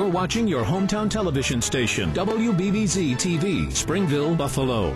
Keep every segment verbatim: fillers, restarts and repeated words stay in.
You're watching your hometown television station, W B B Z T V, Springville, Buffalo.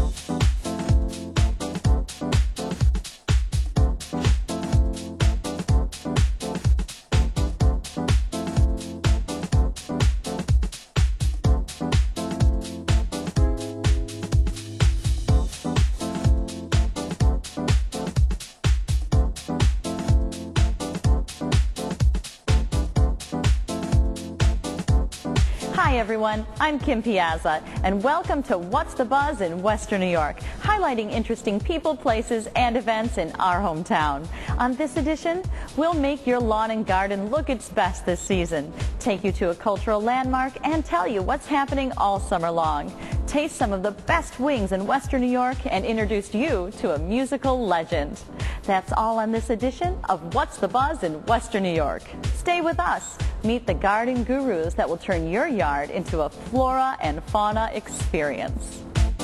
Hi everyone, I'm Kim Piazza, and welcome to What's the Buzz in Western New York, highlighting interesting people, places, and events in our hometown. On this edition, we'll make your lawn and garden look its best this season, take you to a cultural landmark, and tell you what's happening all summer long. Taste some of the best wings in Western New York and introduce you to a musical legend. That's all on this edition of What's the Buzz in Western New York. Stay with us. Meet the garden gurus that will turn your yard into a flora and fauna experience.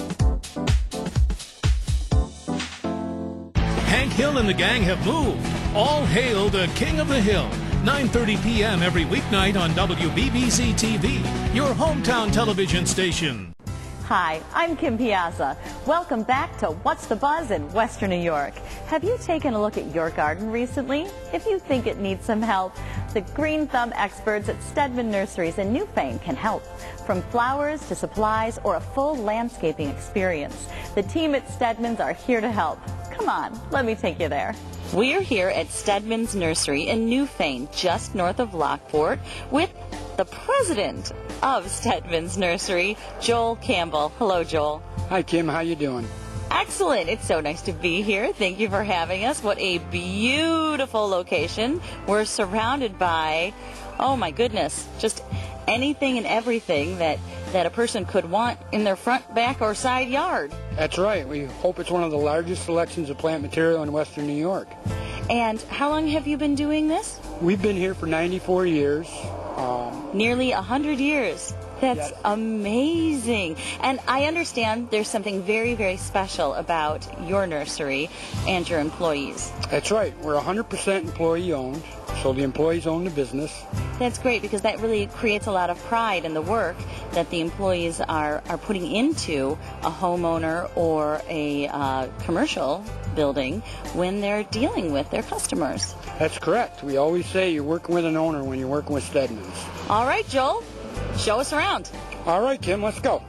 Hank Hill and the gang have moved. All hail the King of the Hill. nine thirty p m every weeknight on W B B Z T V, your hometown television station. Hi, I'm Kim Piazza. Welcome back to What's the Buzz in Western New York. Have you taken a look at your garden recently? If you think it needs some help, the Green Thumb experts at Stedman Nurseries in Newfane can help. From flowers to supplies or a full landscaping experience, the team at Stedman's are here to help. Come on, let me take you there. We're here at Stedman's Nursery in Newfane, just north of Lockport, with the president of Stedman's Nursery, Joel Campbell. Hello, Joel. Hi, Kim. How you doing? Excellent. It's so nice to be here. Thank you for having us. What a beautiful location. We're surrounded by, oh my goodness, just anything and everything that, that a person could want in their front, back, or side yard. That's right. We hope it's one of the largest selections of plant material in Western New York. And how long have you been doing this? We've been here for ninety-four years. Um, Nearly one hundred years. That's yes. Amazing. And I understand there's something very, very special about your nursery and your employees. That's right. We're one hundred percent employee owned, so the employees own the business. That's great, because that really creates a lot of pride in the work that the employees are, are putting into a homeowner or a uh, commercial building when they're dealing with their customers. That's correct. We always say you're working with an owner when you're working with Stedman's. All right, Joel, show us around. All right, Kim, let's go.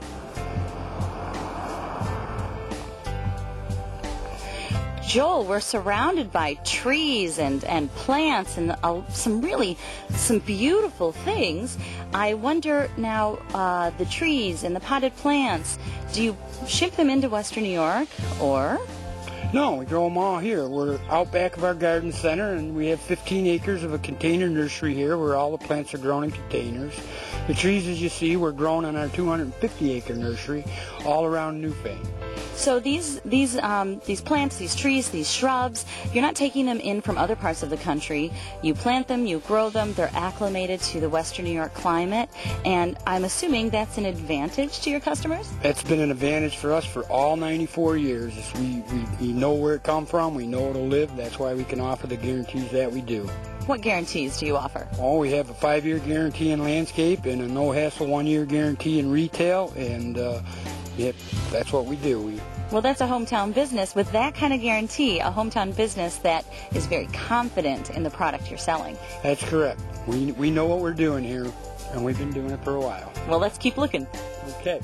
Joel, we're surrounded by trees and, and plants and uh, some really, some beautiful things. I wonder now, uh, the trees and the potted plants, do you ship them into Western New York, or? No, we grow them all here. We're out back of our garden center, and we have fifteen acres of a container nursery here where all the plants are grown in containers. The trees, as you see, were grown on our two hundred fifty acre nursery all around Newfane. So these these um, these plants, these trees, these shrubs, you're not taking them in from other parts of the country. You plant them, you grow them, they're acclimated to the Western New York climate, and I'm assuming that's an advantage to your customers? That's been an advantage for us for all ninety-four years. We, we, we know where it come from, we know it'll live, that's why we can offer the guarantees that we do. What guarantees do you offer? Oh, we have a five-year guarantee in landscape and a no-hassle one-year guarantee in retail, and uh, yep, that's what we do. We, Well, that's a hometown business. With that kind of guarantee, a hometown business that is very confident in the product you're selling. That's correct. We, we know what we're doing here, and we've been doing it for a while. Well, let's keep looking. Okay.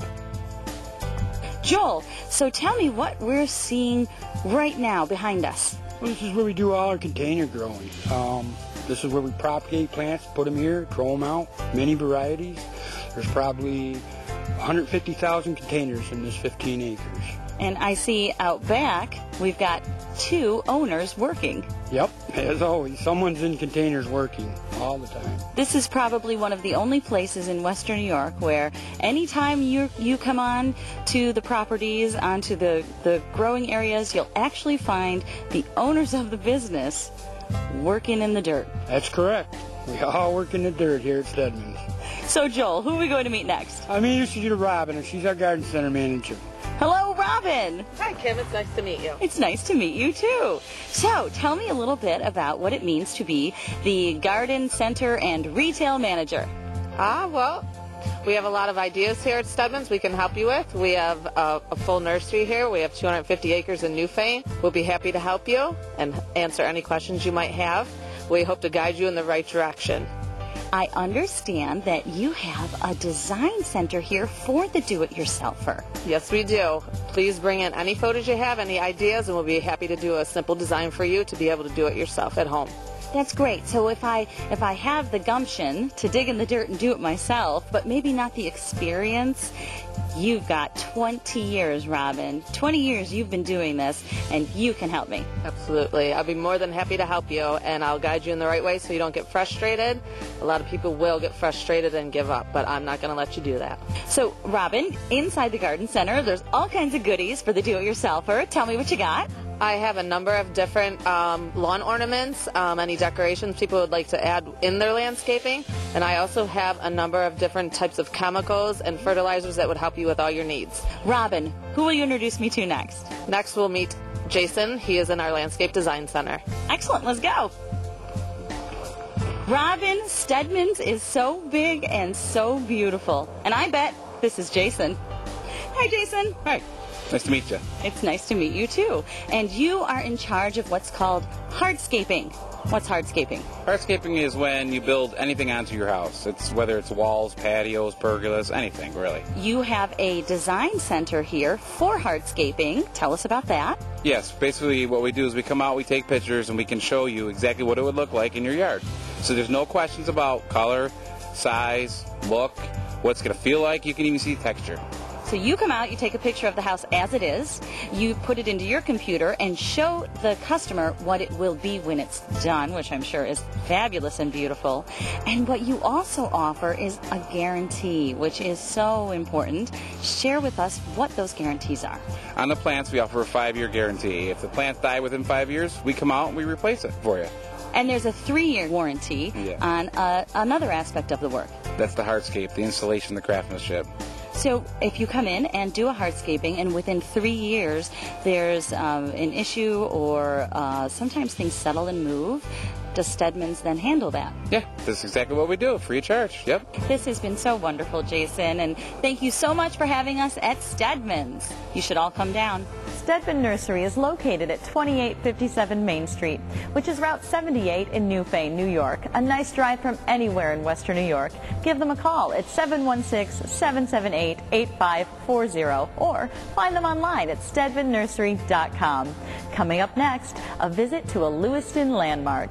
Joel, so tell me what we're seeing right now behind us. Well, this is where we do all our container growing. Um, this is where we propagate plants, put them here, grow them out, many varieties. There's probably one hundred fifty thousand containers in this fifteen acres. And I see out back, we've got two owners working. Yep, as always, someone's in containers working all the time. This is probably one of the only places in Western New York where anytime you you come on to the properties, onto the, the growing areas, you'll actually find the owners of the business working in the dirt. That's correct. We all work in the dirt here at Stedman's. So, Joel, who are we going to meet next? I'm introduced you to Robin, and she's our garden center manager. Hello, Robin. Hi, Kim. It's nice to meet you. It's nice to meet you, too. So, tell me a little bit about what it means to be the garden center and retail manager. Ah, well, we have a lot of ideas here at Stedman's we can help you with. We have a, a full nursery here. We have two hundred fifty acres in Newfane. We'll be happy to help you and answer any questions you might have. We hope to guide you in the right direction. I understand that you have a design center here for the do-it-yourselfer. Yes, we do. Please bring in any photos you have, any ideas, and we'll be happy to do a simple design for you to be able to do it yourself at home. That's great. So if I if I have the gumption to dig in the dirt and do it myself, but maybe not the experience, you've got twenty years, Robin. twenty years you've been doing this, and you can help me. Absolutely. I'll be more than happy to help you, and I'll guide you in the right way so you don't get frustrated. A lot of people will get frustrated and give up, but I'm not going to let you do that. So, Robin, inside the garden center, there's all kinds of goodies for the do-it-yourselfer. Tell me what you got. I have a number of different um, lawn ornaments, um, any decorations people would like to add in their landscaping, and I also have a number of different types of chemicals and fertilizers that would help you with all your needs. Robin, who will you introduce me to next? Next we'll meet Jason. He is in our Landscape Design Center. Excellent, let's go. Robin, Stedman's is so big and so beautiful, and I bet this is Jason. Hi, Jason. Hi. Nice to meet you. It's nice to meet you, too. And you are in charge of what's called hardscaping. What's hardscaping? Hardscaping is when you build anything onto your house. It's whether it's walls, patios, pergolas, anything, really. You have a design center here for hardscaping. Tell us about that. Yes, basically what we do is we come out, we take pictures, and we can show you exactly what it would look like in your yard. So there's no questions about color, size, look, what it's going to feel like. You can even see texture. So you come out, you take a picture of the house as it is, you put it into your computer and show the customer what it will be when it's done, which I'm sure is fabulous and beautiful. And what you also offer is a guarantee, which is so important. Share with us what those guarantees are. On the plants, we offer a five-year guarantee. If the plants die within five years, we come out and we replace it for you. And there's a three-year warranty yeah. on uh, another aspect of the work. That's the hardscape, the installation, the craftsmanship. So if you come in and do a hardscaping and within three years there's um, an issue or uh, sometimes things settle and move, does Stedman's then handle that? Yeah, that's exactly what we do, free of charge, yep. This has been so wonderful, Jason, and thank you so much for having us at Stedman's. You should all come down. Stedman Nursery is located at twenty-eight fifty-seven Main Street, which is Route seventy-eight in Newfane, New York. A nice drive from anywhere in Western New York. Give them a call at seven one six, seven seven eight, eight five four zero or find them online at stedman nursery dot com. Coming up next, a visit to a Lewiston landmark.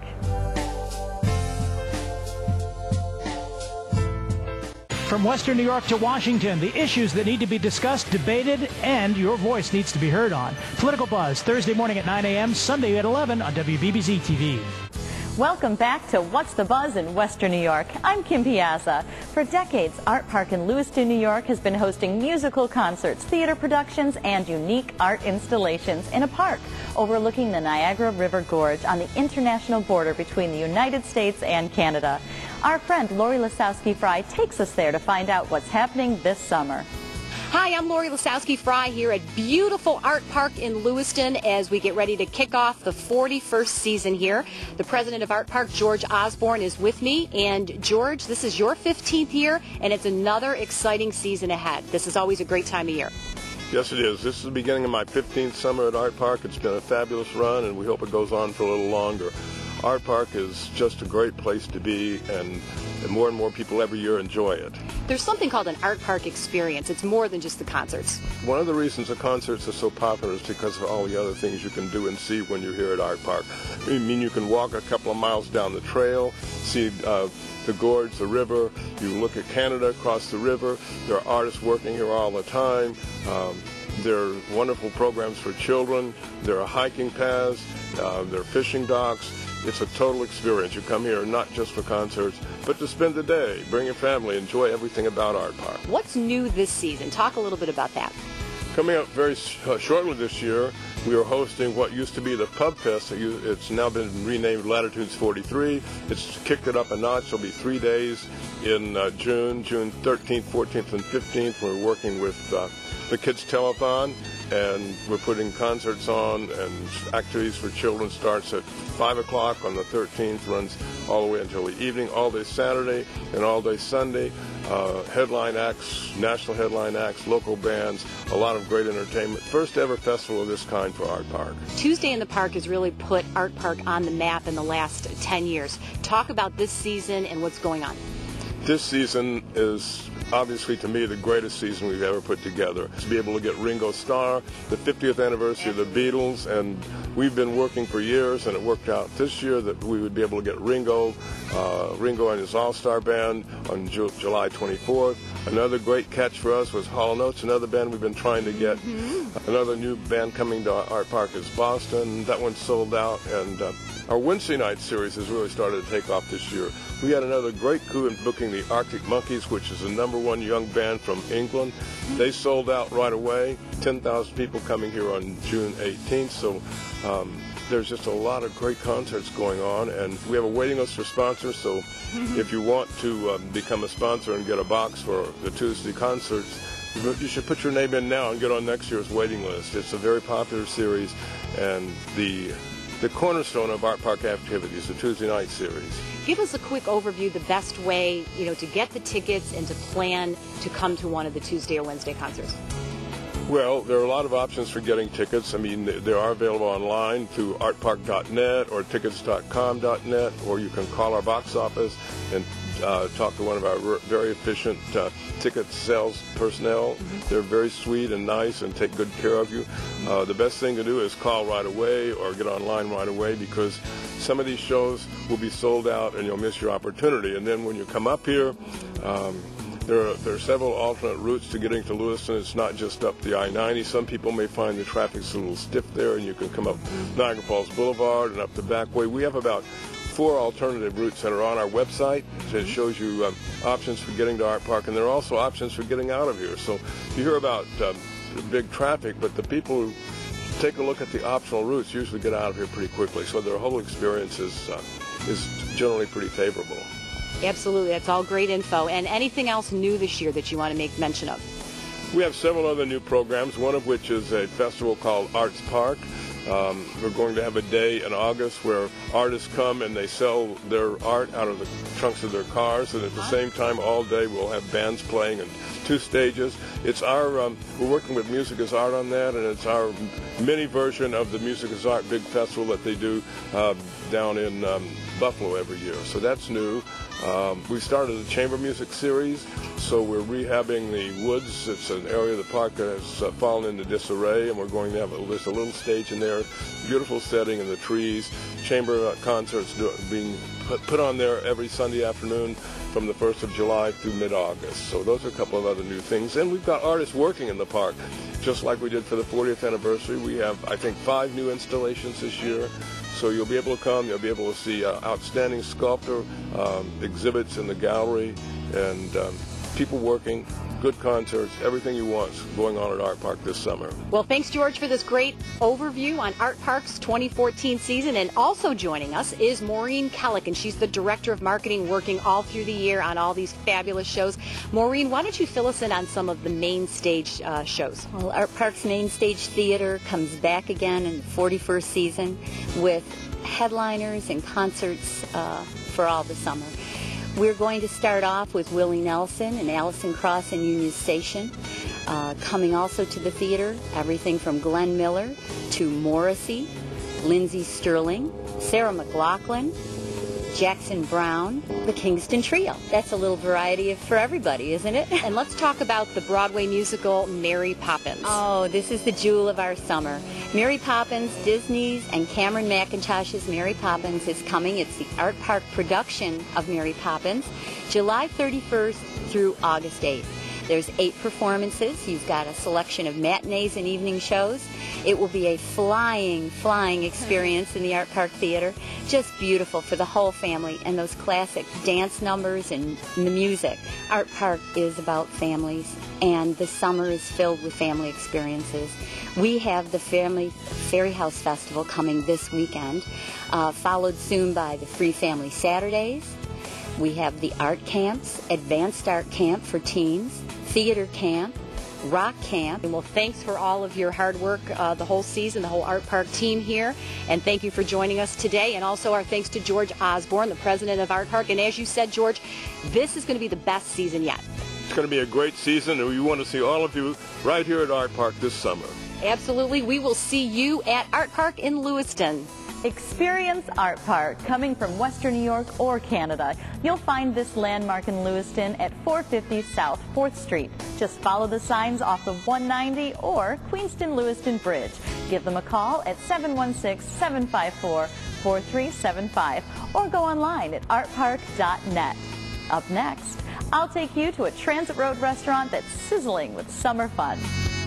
From Western New York to Washington, the issues that need to be discussed, debated, and your voice needs to be heard on. Political Buzz, Thursday morning at nine a m, Sunday at eleven on W B B Z T V. Welcome back to What's the Buzz in Western New York. I'm Kim Piazza. For decades, Art Park in Lewiston, New York has been hosting musical concerts, theater productions, and unique art installations in a park overlooking the Niagara River Gorge on the international border between the United States and Canada. Our friend Lori Lasowski-Fry takes us there to find out what's happening this summer. Hi, I'm Lori Lasowski-Fry here at beautiful Art Park in Lewiston as we get ready to kick off the forty-first season here. The president of Art Park, George Osborne, is with me. And George, this is your fifteenth year, and it's another exciting season ahead. This is always a great time of year. Yes, it is. This is the beginning of my fifteenth summer at Art Park. It's been a fabulous run, and we hope it goes on for a little longer. Art Park is just a great place to be, and, and more and more people every year enjoy it. There's something called an Art Park experience. It's more than just the concerts. One of the reasons the concerts are so popular is because of all the other things you can do and see when you're here at Art Park. I mean, you can walk a couple of miles down the trail, see uh, the gorge, the river. You look at Canada across the river. There are artists working here all the time. Um, there are wonderful programs for children. There are hiking paths. Uh, there are fishing docks. It's a total experience. You come here not just for concerts, but to spend the day, bring your family, enjoy everything about Art Park. What's new this season? Talk a little bit about that. Coming up very uh, shortly this year, we are hosting what used to be the Pub Fest. It's now been renamed Latitudes forty-three. It's kicked it up a notch. It'll be three days in uh, June, June thirteenth, fourteenth, and fifteenth. We're working with uh, the Kids Telethon, and we're putting concerts on, and activities for children starts at five o'clock on the thirteenth, runs all the way until the evening, all day Saturday and all day Sunday. Uh, headline acts, national headline acts, local bands, a lot of great entertainment. First ever festival of this kind for Art Park. Tuesday in the Park has really put Art Park on the map in the last ten years. Talk about this season and what's going on. This season is obviously, to me, the greatest season we've ever put together. To be able to get Ringo Starr, the fiftieth anniversary of the Beatles, and we've been working for years, and it worked out this year that we would be able to get Ringo, uh, Ringo and his All-Star Band on Ju- July twenty-fourth. Another great catch for us was Hall and Oates, another band we've been trying to get. Mm-hmm. Another new band coming to Art Park is Boston. That one sold out, and uh, our Wednesday night series has really started to take off this year. We had another great coup in booking the Arctic Monkeys, which is the number one young band from England. They sold out right away. ten thousand people coming here on June eighteenth. So um, there's just a lot of great concerts going on, and we have a waiting list for sponsors. So if you want to um, become a sponsor and get a box for the Tuesday concerts, you should put your name in now and get on next year's waiting list. It's a very popular series, and the the cornerstone of Art Park activities, the Tuesday night series. Give us a quick overview, the best way, you know, to get the tickets and to plan to come to one of the Tuesday or Wednesday concerts. Well, there are a lot of options for getting tickets. I mean, they are available online through art park dot net or tickets dot com dot net, or you can call our box office and uh, talk to one of our very efficient uh, ticket sales personnel. Mm-hmm. They're very sweet and nice and take good care of you. Uh, the best thing to do is call right away or get online right away, because some of these shows will be sold out and you'll miss your opportunity. And then when you come up here, um, There are, there are several alternate routes to getting to Lewiston. It's not just up the I ninety. Some people may find the traffic's a little stiff there, and you can come up Niagara Falls Boulevard and up the back way. We have about four alternative routes that are on our website. It shows you um, options for getting to Art Park, and there are also options for getting out of here. So you hear about um, big traffic, but the people who take a look at the optional routes usually get out of here pretty quickly. So their whole experience is, uh, is generally pretty favorable. Absolutely. That's all great info. And anything else new this year that you want to make mention of? We have several other new programs, one of which is a festival called Arts Park. Um, we're going to have a day in August where artists come and they sell their art out of the trunks of their cars, and at the same time all day we'll have bands playing in two stages. It's our, um, we're working with Music is Art on that, and it's our mini version of the Music is Art big festival that they do uh, down in um, Buffalo every year. So that's new. Um, we started a chamber music series, so we're rehabbing the woods. It's an area of the park that has uh, fallen into disarray, and we're going to have a, there's a little stage in there, beautiful setting in the trees, chamber uh, concerts do, being put, put on there every Sunday afternoon from the first of July through mid-August. So those are a couple of other new things. And we've got artists working in the park, just like we did for the fortieth anniversary. We have, I think, five new installations this year. So you'll be able to come, you'll be able to see uh, outstanding sculptor um, exhibits in the gallery, and um, people working, good concerts, everything you want going on at Art Park this summer. Well, thanks, George, for this great overview on Art Park's twenty fourteen season. And also joining us is Maureen Kellick, and she's the Director of Marketing, working all through the year on all these fabulous shows. Maureen, why don't you fill us in on some of the main stage uh, shows? Well, Art Park's Main Stage Theater comes back again in the forty-first season with headliners and concerts uh, for all the summer. We're going to start off with Willie Nelson and Allison Cross and Union Station. Uh, coming also to the theater, everything from Glenn Miller to Morrissey, Lindsey Sterling, Sarah McLachlan, Jackson Brown, the Kingston Trio. That's a little variety of, for everybody, isn't it? And let's talk about the Broadway musical Mary Poppins. Oh, this is the jewel of our summer. Mary Poppins, Disney's and Cameron McIntosh's Mary Poppins is coming. It's the Art Park production of Mary Poppins, July thirty-first through August eighth. There's eight performances. You've got a selection of matinees and evening shows. It will be a flying, flying experience in the Art Park Theater. Just beautiful for the whole family, and those classic dance numbers and the music. Art Park is about families, and the summer is filled with family experiences. We have the Family Fairy House Festival coming this weekend, uh, followed soon by the Free Family Saturdays. We have the art camps, Advanced Art Camp for teens, theater camp, rock camp. Well, thanks for all of your hard work uh, the whole season, the whole Art Park team here. And thank you for joining us today. And also our thanks to George Osborne, the president of Art Park. And as you said, George, this is going to be the best season yet. It's going to be a great season, and we want to see all of you right here at Art Park this summer. Absolutely. We will see you at Art Park in Lewiston. Experience Art Park, coming from Western New York or Canada. You'll find this landmark in Lewiston at four fifty South fourth Street. Just follow the signs off the one ninety or Queenston-Lewiston Bridge. Give them a call at seven one six, seven five four, four three seven five or go online at art park dot net. Up next, I'll take you to a Transit Road restaurant that's sizzling with summer fun.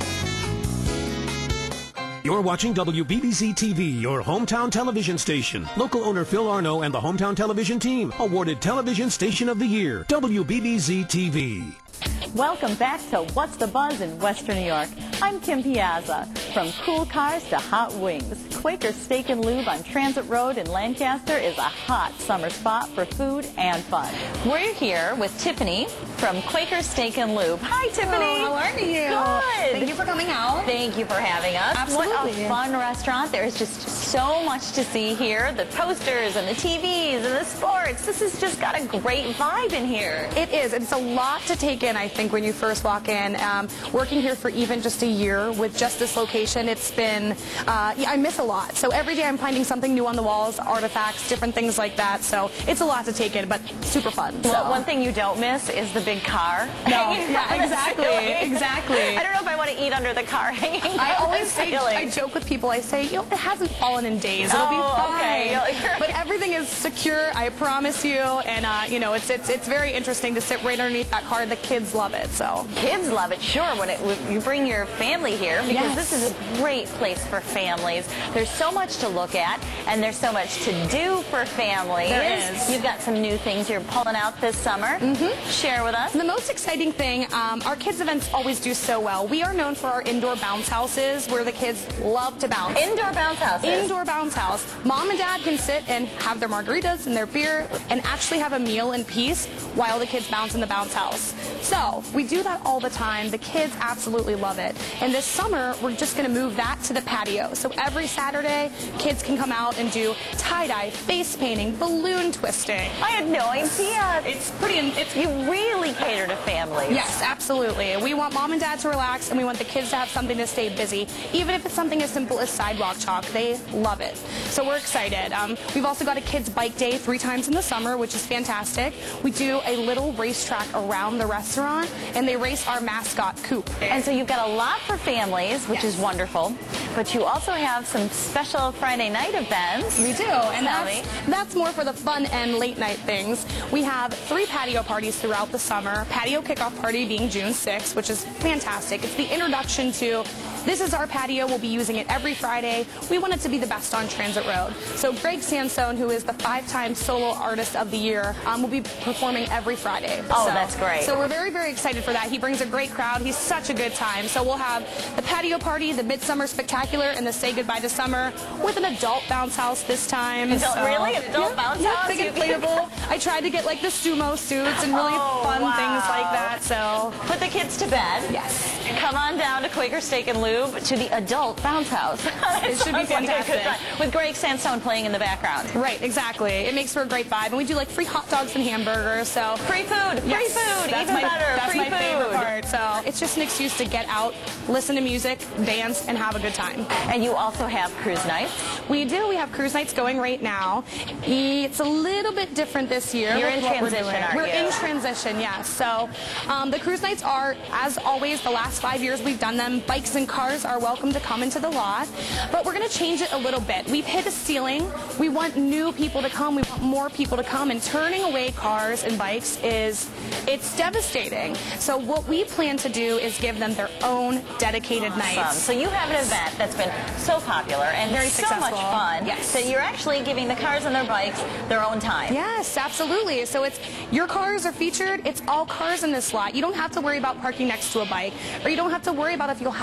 You're watching W B B C T V, your hometown television station. Local owner Phil Arno and the hometown television team awarded Television Station of the Year, W B B C T V. Welcome back to What's the Buzz in Western New York. I'm Kim Piazza. From cool cars to hot wings, Quaker Steak and Lube on Transit Road in Lancaster is a hot summer spot for food and fun. We're here with Tiffany from Quaker Steak and Lube. Hi, Tiffany. Hello, how are you? Good. Thank you for coming out. Thank you for having us. Absolutely. What a fun restaurant. There's just so much to see here. The posters and the T Vs and the sports. This has just got a great vibe in here. It is. It's a lot to take in, I think, when you first walk in. Um, working here for even just a year with just this location, it's been, uh, yeah, I miss a lot. So every day I'm finding something new on the walls, artifacts, different things like that. So it's a lot to take in, but super fun. Well, so. one thing you don't miss is the big car. No, yeah, exactly, exactly. I don't know if I want to eat under the car hanging I from always the say, ceiling. I joke with people, I say, you know, it hasn't fallen in days. It'll Oh, be fine. okay. You're like- But everything is secure, I promise you. And, uh, you know, it's, it's it's very interesting to sit right underneath that car. The kids love it, so. Kids love it, sure, when, it, when you bring your family here, because Yes. this is a great place for families. There's so much to look at, and there's so much to do for families. There is. You've got some new things you're pulling out this summer. Mm-hmm. Share with us. The most exciting thing, um, our kids events always do so well. We are known for our indoor bounce houses where the kids love to bounce. Indoor bounce houses. Indoor bounce house. Mom and dad can sit and have their margaritas and their beer and actually have a meal in peace while the kids bounce in the bounce house. So we do that all the time. The kids absolutely love it. And this summer, we're just going to move that to the patio. So every Saturday, kids can come out and do tie-dye, face painting, balloon twisting. I had no idea. It's pretty, it's You really cater to families. Yes, absolutely. We want mom and dad to relax, and we want the kids to have something to stay busy. Even if it's something as simple as sidewalk chalk, they love it. So we're excited. Um, we've also got a kids' bike day three times in the summer, which is fantastic. We do a little racetrack around the restaurant, and they race our mascot, Coop. And so you've got a lot for families, which Yes. is wonderful. But you also have some special Friday night events. We do, and Tell that's, me. that's more for the fun and late night things. We have three patio parties throughout the summer. Patio kickoff party being June sixth, which is fantastic. It's the introduction to this is our patio. We'll be using it every Friday. We want it to be the best on Transit Road. So Greg Sansone, who is the five-time solo artist of the year, um, will be performing every Friday. Oh, So- that's great. So we're very, very excited for that. He brings a great crowd. He's such a good time. So we'll have the patio party, the Midsummer Spectacular, and the Say Goodbye to Summer with an adult bounce house this time. Adult- So- really? An adult yeah, bounce yeah, house? big You- inflatable. I tried to get like the sumo suits and really Oh, fun wow. things like that. So Put the kids to bed. yes. Come on down to Quaker Steak and Lube to the adult bounce house. It should be Sounds like a good fantastic. time. With Greg Sansone playing in the background. Right, exactly. It makes for a great vibe. And we do like free hot dogs and hamburgers. So Free food, free Yes, food, that's even my, better, That's free my food. favorite part. So it's just an excuse to get out, listen to music, dance, and have a good time. And you also have cruise nights. We do. We have cruise nights going right now. It's a little bit different this year. You're with in what we're transition, doing. aren't We're you? in transition, yes. So um, the cruise nights are, as always, the last five years we've done them. Bikes and cars are welcome to come into the lot. But we're going to change it a little bit. We've hit a ceiling. We want new people to come. We want more people to come. And turning away cars and bikes is, it's devastating. So what we plan to do is give them their own dedicated Awesome. nights. So you have an event that's been so popular and Very so much successful. fun Yes. that you're actually giving the cars and their bikes their own time. Yes, absolutely. So it's your cars are featured. It's all cars in this lot. You don't have to worry about parking next to a bike, or you don't have to worry about if you'll have enough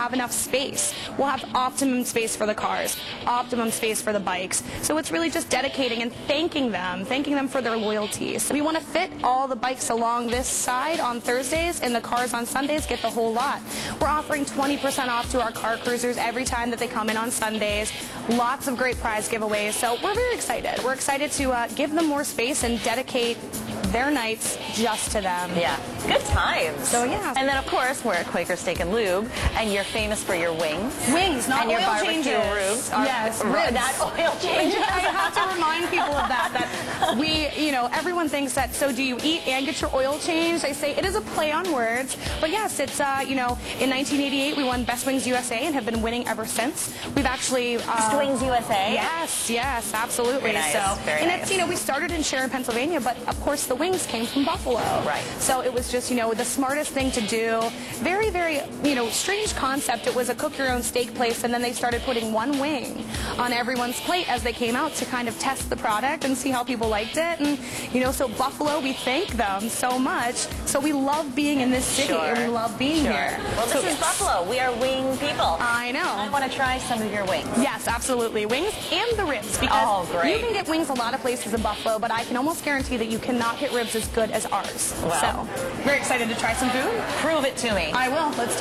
space. We'll have optimum space for the cars, optimum space for the bikes. So it's really just dedicating and thanking them, thanking them for their loyalties. We want to fit all the bikes along this side on Thursdays and the cars on Sundays get the whole lot. We're offering twenty percent off to our car cruisers every time that they come in on Sundays. Lots of great prize giveaways. So we're very excited. We're excited to uh, give them more space and dedicate their nights just to them. Yeah, good times. So yeah. And then of course we're at Quaker Steak and Lube, and you're famous for your wings. Wings, not and your oil barbecue changes. ribs. Yes, r- ribs. Not oil changes. I have to remind people of that. That we, you know, everyone thinks that. So do you eat and get your oil changed? I say it is a play on words, but yes, it's uh, you know, in nineteen eighty-eight we won Best Wings U S A and have been winning ever since. We've actually uh, Best Wings U S A. Yes, yes, absolutely. Very nice. So, Very and nice. it's, you know, we started in Sharon, Pennsylvania, but of course the wings came from Buffalo. Right. So it was just, you know, the smartest thing to do. Very, very, you know, strange concept. It was a cook your own steak place, and then they started putting one wing on everyone's plate as they came out to kind of test the product and see how people liked it. And, you know, so Buffalo, we thank them so much. So we love being in this city, Sure. and we love being Sure. here. Well, this So, is yes. Buffalo. We are wing people. I know. I want to try some of your wings. Yes, absolutely. Wings and the ribs, because Oh, great. you can get wings a lot of places in Buffalo, but I can almost guarantee that you cannot get ribs as good as ours. Wow. So, very excited to try some food. Prove it to me. I will. Let's do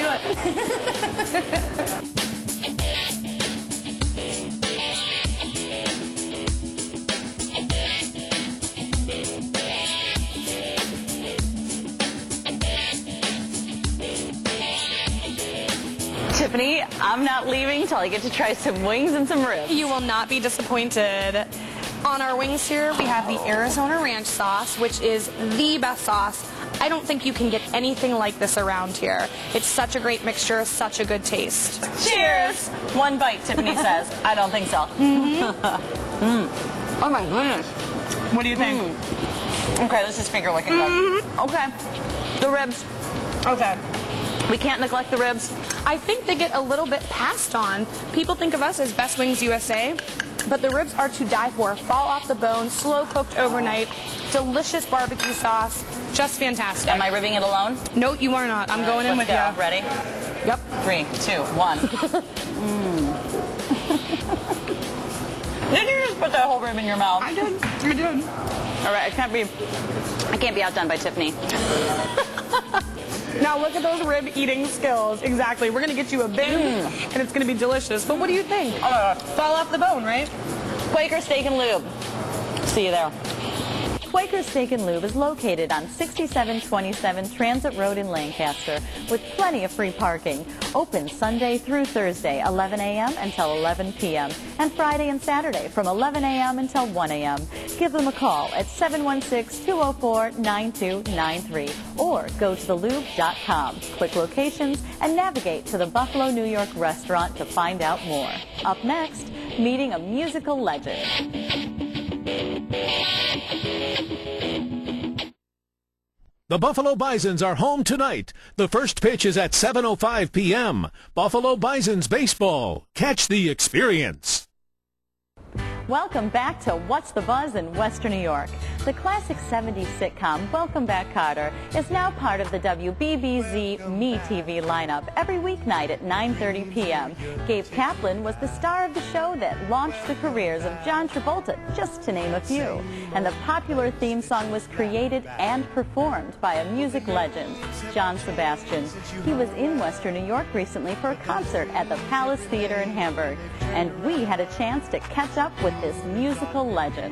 it. Tiffany, I'm not leaving until I get to try some wings and some ribs. You will not be disappointed. On our wings here, we have the Arizona Ranch sauce, which is the best sauce. I don't think you can get anything like this around here. It's such a great mixture, such a good taste. Cheers! One bite, Tiffany says. I don't think so. Mm-hmm. mm. Oh my goodness. What do you think? Mm. Okay, this is finger licking good. Mm-hmm. Okay. The ribs. Okay. We can't neglect the ribs. I think they get a little bit passed on. People think of us as Best Wings U S A, but the ribs are to die for. Fall off the bone, slow cooked overnight, delicious barbecue sauce, just fantastic. Am I ribbing it alone? No, you are not. I'm All going right, in with let's you. go. Ready? Yep. Three, two, one. mm. Did you just put that whole rib in your mouth? I did. I did. All right, I can't be, I can't be outdone by Tiffany. Now look at those rib eating skills. Exactly. We're going to get you a bin, Mm. and it's going to be delicious. But what do you think? Uh, Fall off the bone, right? Quaker Steak and Lube. See you there. Quaker Steak and Lube is located on sixty-seven twenty-seven Transit Road in Lancaster with plenty of free parking. Open Sunday through Thursday, eleven a m until eleven p m and Friday and Saturday from eleven a m until one a m Give them a call at seven one six, two oh four, nine two nine three or go to the lube dot com. Click locations and navigate to the Buffalo, New York restaurant to find out more. Up next, meeting a musical legend. The Buffalo Bisons are home tonight. The first pitch is at seven oh five p m Buffalo Bisons baseball. Catch the experience. Welcome back to What's the Buzz in Western New York. The classic seventies sitcom Welcome Back, Kotter is now part of the W B B Z Me T V lineup every weeknight at nine thirty p m Gabe Kaplan was the star of the show that launched the careers of John Travolta, just to name a few. And the popular theme song was created and performed by a music legend, John Sebastian. He was in Western New York recently for a concert at the Palace Theater in Hamburg, and we had a chance to catch up with this musical legend.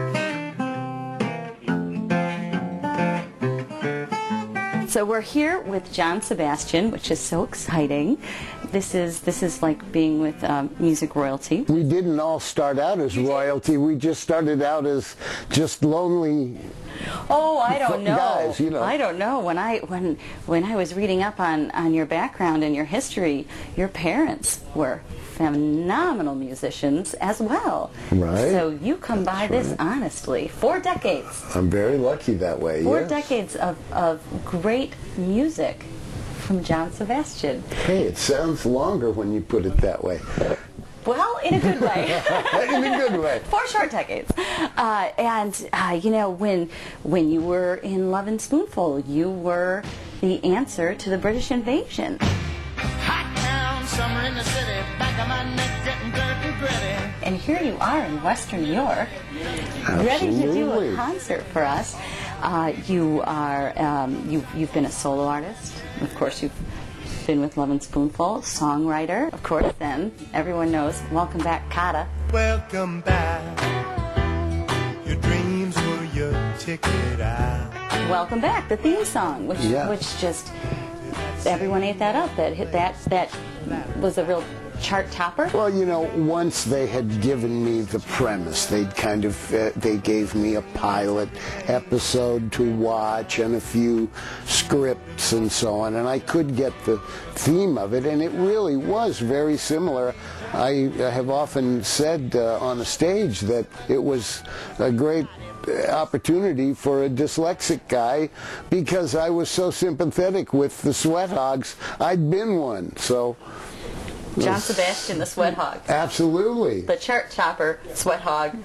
So we're here with John Sebastian, which is so exciting. This is this is like being with um, music royalty. We didn't all start out as royalty. We just started out as just lonely. Oh, I don't know. Guys, you know. I don't know. When I when when I was reading up on on your background and your history, your parents were phenomenal musicians as well. Right. So you come by That's this right. honestly. Four decades. I'm very lucky that way. Four yes. decades of, of great music from John Sebastian. Hey, it sounds longer when you put it that way. Well, in a good way. In a good way. Four short decades. Uh, and, uh, you know, when when you were in Love and Spoonful, you were the answer to the British invasion. Hot town, summer in the city, back of my neck getting dirt and gritty. And here you are in Western New York, ready to do a concert for us. Uh, you are, um, you, you've been a solo artist. Of course, you've been with Love and Spoonful, songwriter. Of course, then, everyone knows, Welcome Back, Kata. Welcome back. Your dreams were your ticket out. Welcome Back, the theme song, which Yeah. which just, everyone ate that up. That hit that that was a real chart topper. Well, you know, once they had given me the premise, they'd kind of, uh, they gave me a pilot episode to watch and a few scripts and so on, and I could get the theme of it, and it really was very similar. I, I have often said uh, on a stage that it was a great opportunity for a dyslexic guy because I was so sympathetic with the Sweat Hogs. I'd been one, so... John Sebastian, the Sweat Hog. Absolutely. The chart topper, Sweat Hog.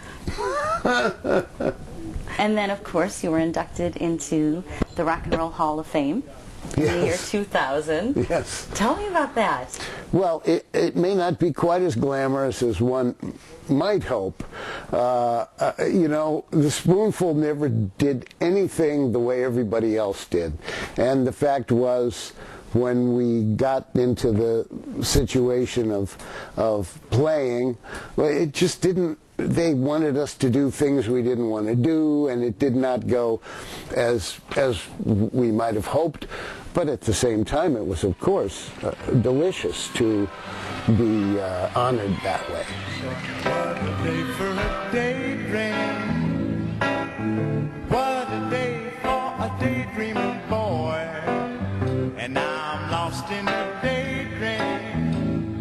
And then, of course, you were inducted into the Rock and Roll Hall of Fame in Yes. the year two thousand. Yes. Tell me about that. Well, it, it may not be quite as glamorous as one might hope. Uh, uh, you know, the Spoonful never did anything the way everybody else did. And the fact was, when we got into the situation of of playing, well, it just didn't. They wanted us to do things we didn't want to do, and it did not go as as we might have hoped. But at the same time, it was, of course, uh, delicious to be uh, honored that way. What a day for a daydream. What a day for a daydreaming boy. And now I'm lost in a daydream,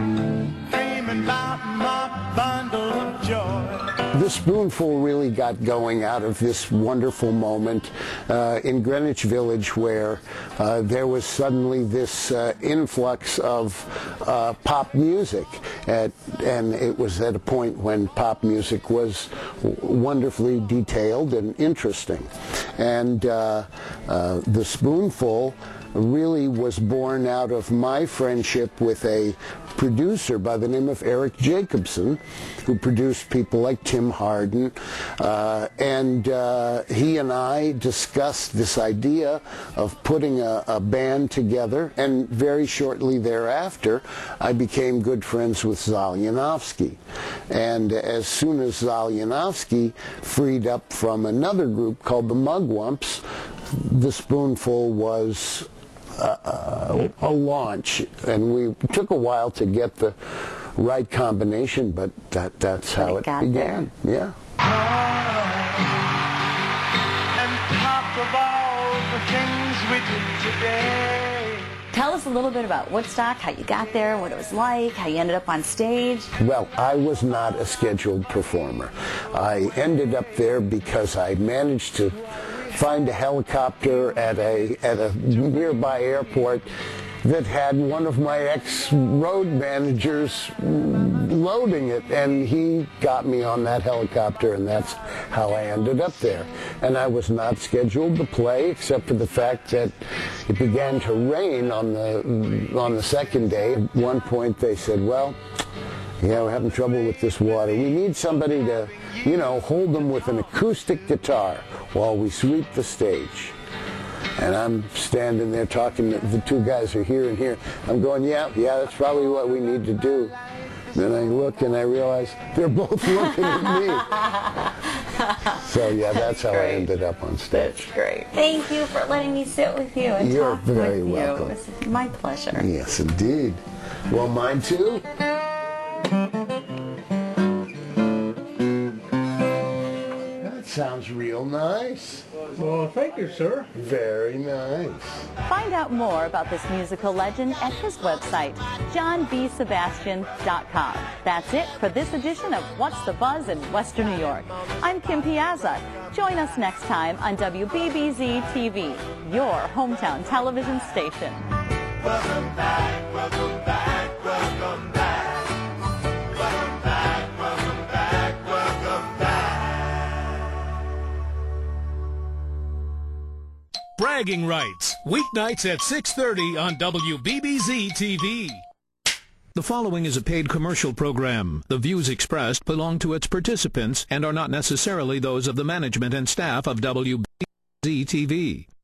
dreaming about my bundle of joy. The Spoonful really got going out of this wonderful moment uh, in Greenwich Village, where uh, there was suddenly this uh, influx of uh, pop music, at, and it was at a point when pop music was w- wonderfully detailed and interesting. And uh, uh, the Spoonful really was born out of my friendship with a producer by the name of Eric Jacobson, who produced people like Tim Hardin, uh, and uh, he and I discussed this idea of putting a, a band together, and very shortly thereafter I became good friends with Zal Yanofsky. And as soon as Zal Yanofsky freed up from another group called the Mugwumps, the Spoonful was Uh, a launch, and we took a while to get the right combination, but that, that's how it, it began. There. Yeah. And top of all the things we did today. Tell us a little bit about Woodstock, how you got there, what it was like, how you ended up on stage. Well, I was not a scheduled performer. I ended up there because I managed to find a helicopter at a at a nearby airport that had one of my ex-road managers loading it, and he got me on that helicopter, and that's how I ended up there. And I was not scheduled to play, except for the fact that it began to rain on the on the second day. At one point they said, well, yeah, we're having trouble with this water. We need somebody to, you know, hold them with an acoustic guitar while we sweep the stage. And I'm standing there talking, the two guys are here and here. I'm going, yeah, yeah, that's probably what we need to do. Then I look and I realize they're both looking at me. So yeah, that's, that's how great. I ended up on stage. That's great. Thank you for letting me sit with you and You're talk very with welcome. you. It's my pleasure. Yes, indeed. Well, mine too. That sounds real nice. Well, thank you, sir. Very nice. Find out more about this musical legend at his website, john b sebastian dot com. That's it for this edition of What's the Buzz in Western New York. I'm Kim Piazza. Join us next time on W B B Z T V, your hometown television station. Welcome back, welcome back, welcome back. Welcome back, welcome back, welcome back. Bragging Rights, weeknights at six thirty on W B B Z T V. The following is a paid commercial program. The views expressed belong to its participants and are not necessarily those of the management and staff of W B B Z T V.